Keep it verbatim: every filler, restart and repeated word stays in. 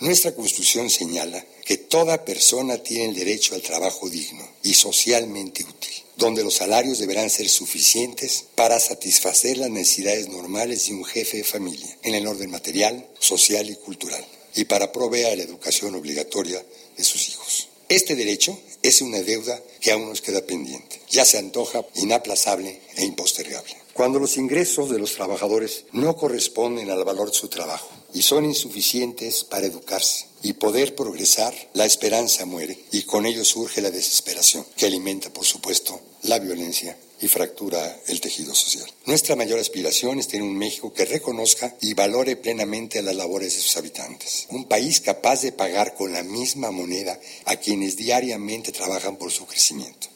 Nuestra Constitución señala que toda persona tiene el derecho al trabajo digno y socialmente útil, donde los salarios deberán ser suficientes para satisfacer las necesidades normales de un jefe de familia, en el orden material, social y cultural, y para proveer la educación obligatoria de sus hijos. Este derecho es una deuda que aún nos queda pendiente. Ya se antoja inaplazable e impostergable. Cuando los ingresos de los trabajadores no corresponden al valor de su trabajo y son insuficientes para educarse y poder progresar, la esperanza muere y con ello surge la desesperación, que alimenta, por supuesto, la violencia y fractura el tejido social. Nuestra mayor aspiración es tener un México que reconozca y valore plenamente las labores de sus habitantes. Un país capaz de pagar con la misma moneda a quienes diariamente trabajan por su crecimiento.